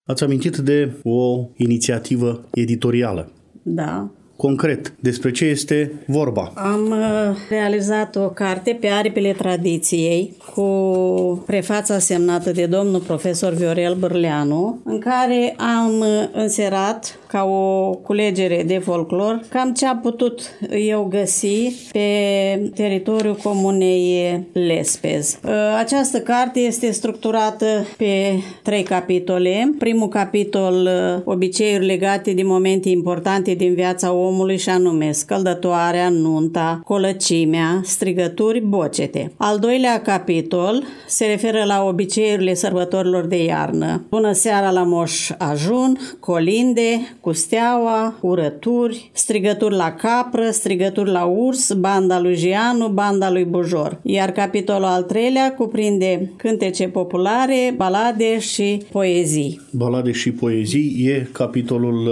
Ați amintit de o inițiativă editorială. Da. Concret, despre ce este vorba? Am realizat o carte pe aripile tradiției cu prefața semnată de domnul profesor Viorel Bârleanu, în care am înserat ca o culegere de folclor cam ce am putut eu găsi pe teritoriul comunei Lespez. Această carte este structurată pe 3 capitole. Primul capitol, obiceiuri legate de momente importante din viața omului, și anume scăldătoarea, nunta, colăcimea, strigături, bocete. Al doilea capitol se referă la obiceiurile sărbătorilor de iarnă. Bună seara la Moș Ajun, colinde, cu steaua, urături, strigături la capră, strigături la urs, banda lui Gianu, banda lui Bujor. Iar capitolul al treilea cuprinde cântece populare, balade și poezii. Balade și poezii e capitolul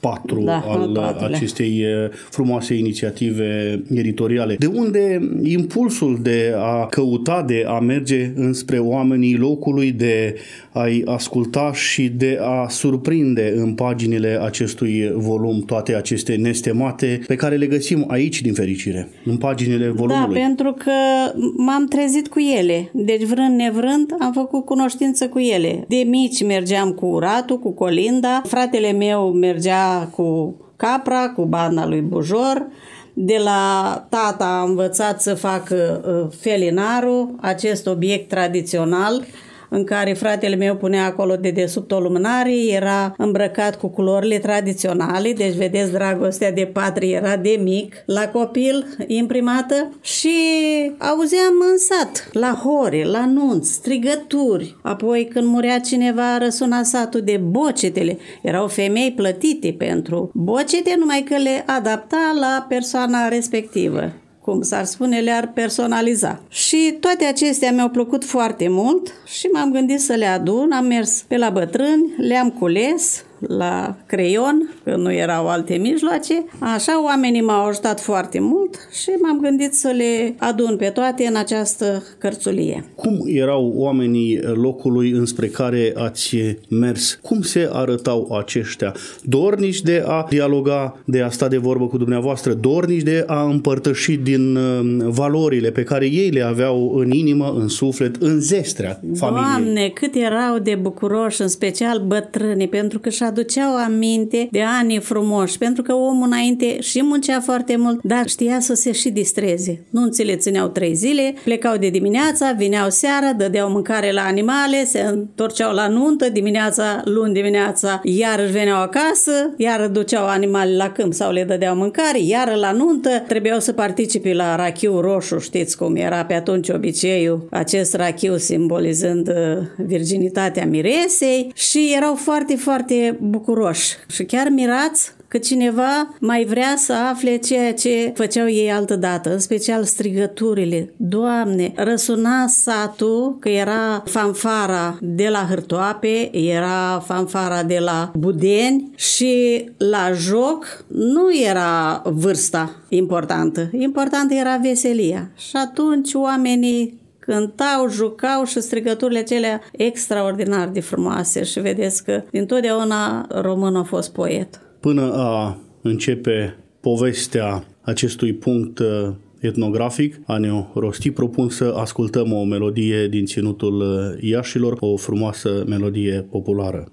4 al acestei frumoase inițiative editoriale. De unde impulsul de a căuta, de a merge înspre oamenii locului, de a-i asculta și de a surprinde în paginile acestui volum toate aceste nestemate pe care le găsim aici, din fericire, în paginile volumului? Da, pentru că m-am trezit cu ele. Deci, vrând nevrând, am făcut cunoștință cu ele. De mici mergeam cu uratul, cu colinda, fratele meu mergea cu capra, cu banda lui Bujor. De la tata am învățat să fac felinarul, acest obiect tradițional în care fratele meu punea acolo de desubt o lumânare, era îmbrăcat cu culorile tradiționale, deci vedeți, dragostea de patrie era de mic, la copil imprimată, și auzeam în sat, la hore, la nunți, strigături. Apoi când murea cineva, răsuna satul de bocetele. Erau femei plătite pentru bocete, numai că le adapta la persoana respectivă. Cum s-ar spune, le-ar personaliza. Și toate acestea mi-au plăcut foarte mult și m-am gândit să le adun. Am mers pe la bătrâni, le-am cules la creion, că nu erau alte mijloace. Așa, oamenii m-au ajutat foarte mult și m-am gândit să le adun pe toate în această cărțulie. Cum erau oamenii locului înspre care ați mers? Cum se arătau aceștia? Dornici de a dialoga, de a sta de vorbă cu dumneavoastră, dornici de a împărtăși din valorile pe care ei le aveau în inimă, în suflet, în zestrea familiei? Doamne, cât erau de bucuroși, în special bătrânii, pentru că și aduceau aminte de anii frumoși, pentru că omul înainte și muncea foarte mult, dar știa să se și distreze. Nunțile țineau 3 zile, plecau de dimineața, vineau seara, dădeau mâncare la animale, se întorceau la nuntă, luni dimineața, iar își veneau acasă, iar duceau animale la câmp sau le dădeau mâncare, iar la nuntă trebuiau să participe la rachiu roșu, știți cum era pe atunci obiceiul, acest rachiu simbolizând virginitatea miresei, și erau foarte, foarte bucuroși și chiar mirați că cineva mai vrea să afle ceea ce făceau ei altădată, în special strigăturile. Doamne, răsuna satul, că era fanfara de la Hârtoape, era fanfara de la Budeni, și la joc nu era vârsta importantă. Importantă era veselia. Și atunci oamenii cântau, jucau și strigăturile acelea extraordinar de frumoase, și vedeți că dintotdeauna românul a fost poet. Până a începe povestea acestui punct etnografic, a ne rosti, propun să ascultăm o melodie din Ținutul Iașilor, o frumoasă melodie populară.